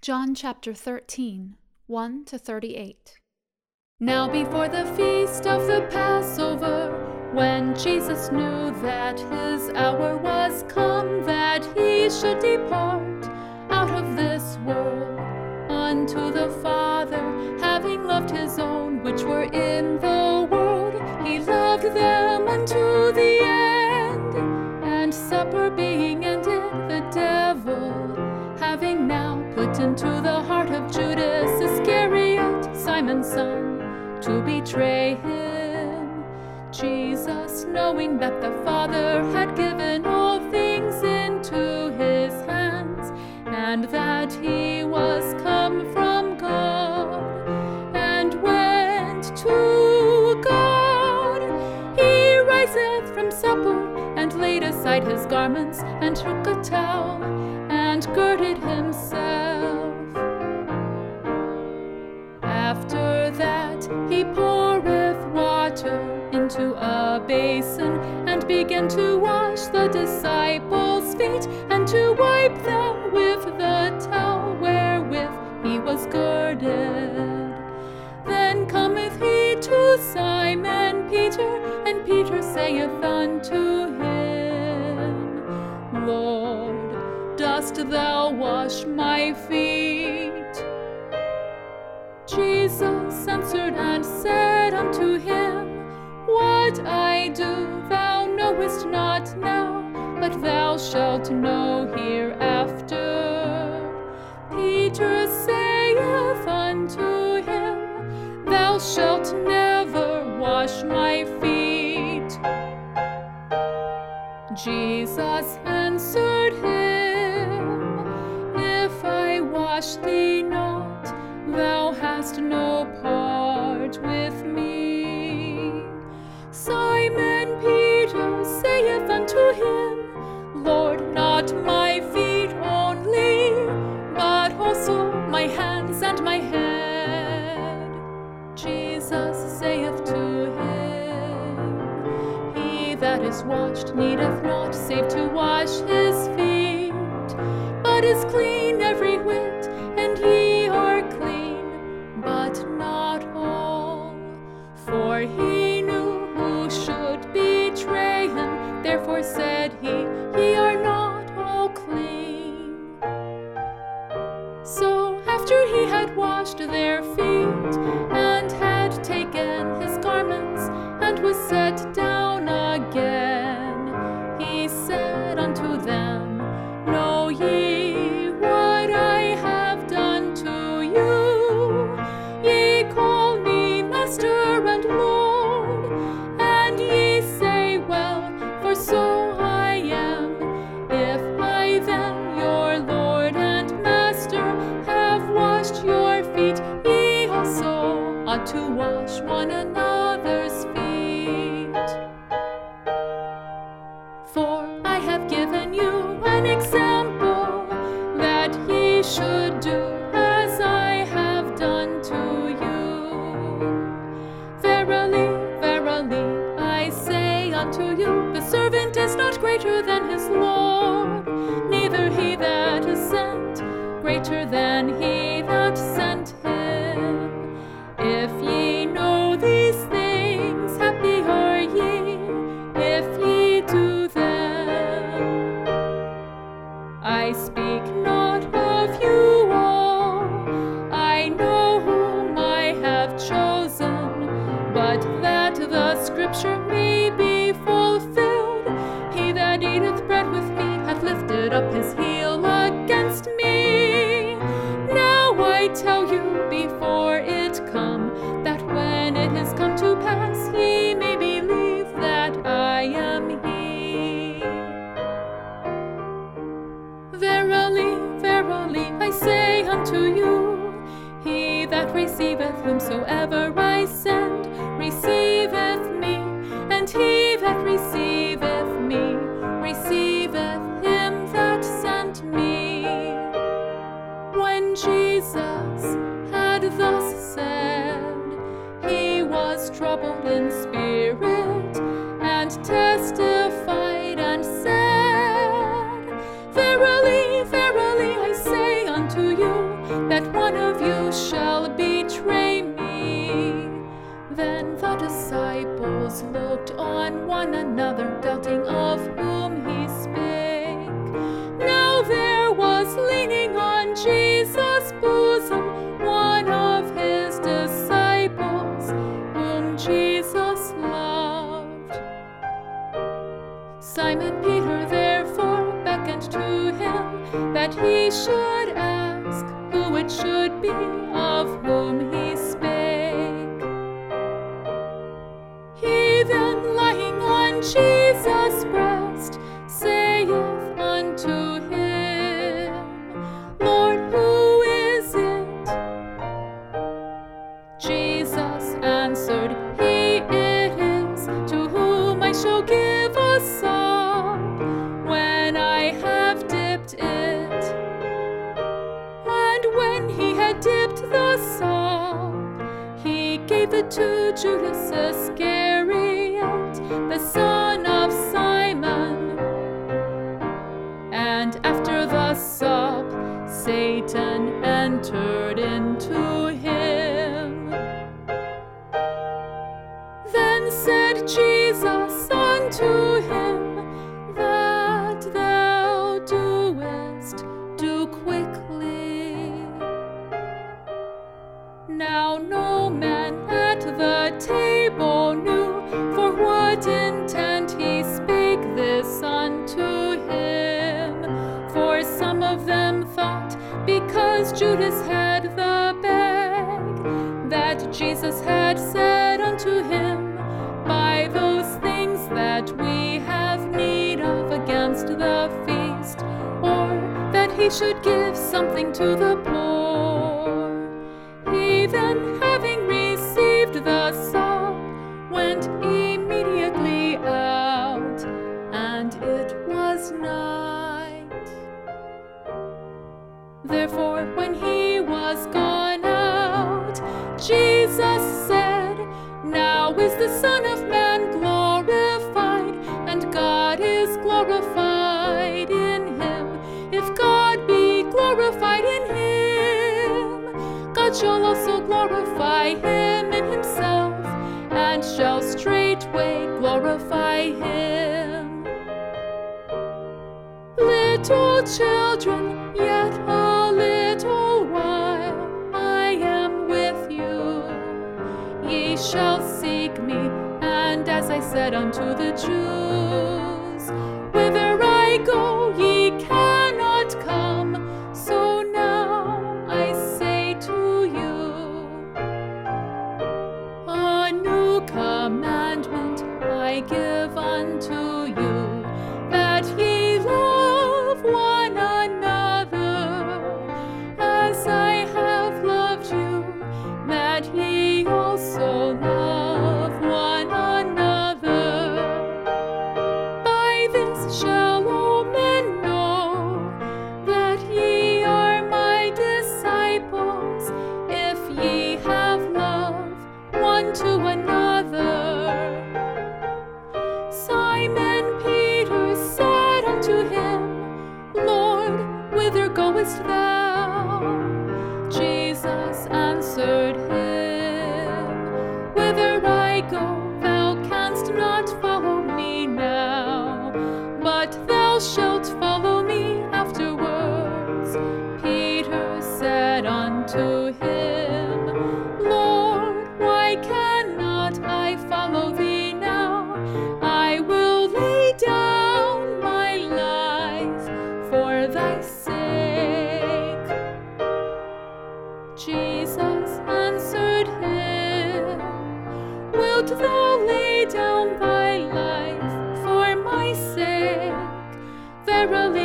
John chapter 13, 1-38. Now before the feast of the Passover, when Jesus knew that his hour was come, that he should depart out of this world unto the Father, having loved his own which were in the world, he loved them unto the end. And supper being ended, the devil, having now put into the heart of Judas Iscariot, Simon's son, to betray him, Jesus, knowing that the Father had given all things into his hands, and that he was come from God, and went to God, he riseth from supper, and laid aside his garments, and took a towel, and girded himself. After that he poureth water into a basin, and began to wash the disciples' feet, and to wipe them with the towel wherewith he was girded. Then cometh he to Simon Peter, and Peter saith unto him, Lord, dost thou wash my feet? Jesus answered and said unto him, What I do thou knowest not now, but thou shalt know hereafter. Peter saith unto him, Thou shalt never wash my feet. Jesus answered him, If I wash thee not, thou hast no part with me. Simon Peter saith unto him, Lord, not my feet only, but also my hands and my head. Jesus saith to him, He that is washed needeth not save to wash his feet, but is clean every whit, and ye are clean, but not all. For he knew who should betray him, therefore said he, Ye are not all clean. So after he had washed their feet, and had taken his garments, and was set down again, he said unto them, Know ye what I have done to you? Ye call me Master and Lord, and ye say, Well, for so I am. If I then, your Lord and Master, have washed your feet, ye also ought to wash one another's feet. For I have given you an example, that ye should do as I have done to you. Verily, verily, I say unto you, the servant is not greater than his Lord, neither he that is sent greater than he that sent him. If ye know these things, happy are ye, if ye do them. I speak not of you all, I know whom I have chosen, but that the scripture may be fulfilled, he that eateth bread with me hath lifted up his heel against me. Now I tell you before it come, that when it is come to pass, ye may believe that I am he. Verily, verily, I say unto you, he that receiveth whomsoever I send, receiveth me, and he that receiveth me, receiveth him that sent me. When Jesus had thus said, he was troubled in spirit, and testified and said, Verily, verily, I say unto you, disciples looked on one another, doubting of whom he spake. Now there was leaning on Jesus' bosom one of his disciples, whom Jesus loved. Simon Peter therefore beckoned to him, that he should ask who it should be of whom he spake. He then, lying on Jesus' breast, saith unto him, Lord, who is it? Jesus answered, He it is, to whom I shall give a sop when I have dipped it. And when he had dipped the sop, he gave it to Judas Iscariot, the son of Simon. And after the sop, Satan entered into him. Then said Jesus unto him, That thou doest, do quickly. Now no man at the table knew for what intent he spake this unto him. For some of them thought, because Judas had the bag, that Jesus had said unto him, Buy those things that we have need of against the feast, or that he should give something to the poor. He then, having received the sop, went immediately out, and it was night. Therefore, when he was gone out, Jesus said, Now is the Son of Man glorified, and God is glorified in him. If God be glorified in him, God shall also glorify him in himself, and shall straightway glorify him. Little children, yet a little while I am with you. Ye shall seek me, and as I said unto the Jews, whither I go ye cannot come, so now I say to you, a new commandment I give unto you, that ye love one another, as I have loved you, that ye also love one another. By this shall all men know that ye are my disciples, if ye have love one to another. Simon Peter said unto him, Lord, whither goest thou? Jesus answered him, Whither I go, thou canst not follow me now, but thou shalt follow me afterwards. Peter said unto him, Lord, why cannot I follow thee now? I will lay down my life for thy sake. Jesus answered him, Wilt thou lay down thy life for my sake? Verily